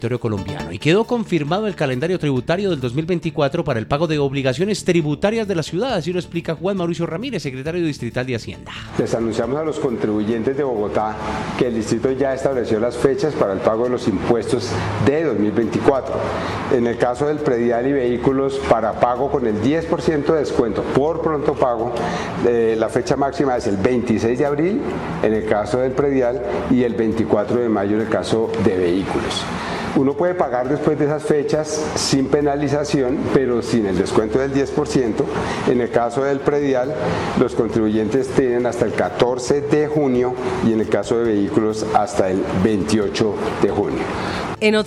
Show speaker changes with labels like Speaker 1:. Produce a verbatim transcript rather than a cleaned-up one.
Speaker 1: colombiano y quedó confirmado el calendario tributario del dos mil veinticuatro para el pago de obligaciones tributarias de la ciudad, así lo explica Juan Mauricio Ramírez, secretario distrital de Hacienda.
Speaker 2: Les anunciamos a los contribuyentes de Bogotá que el distrito ya estableció las fechas para el pago de los impuestos de dos mil veinticuatro. En el caso del predial y vehículos, para pago con el diez por ciento de descuento por pronto pago, eh, la fecha máxima es el veintiséis de abril en el caso del predial y el veinticuatro de mayo en el caso de vehículos. Uno puede pagar después de esas fechas sin penalización, pero sin el descuento del diez por ciento. En el caso del predial, los contribuyentes tienen hasta el catorce de junio y en el caso de vehículos hasta el veintiocho de junio.
Speaker 3: En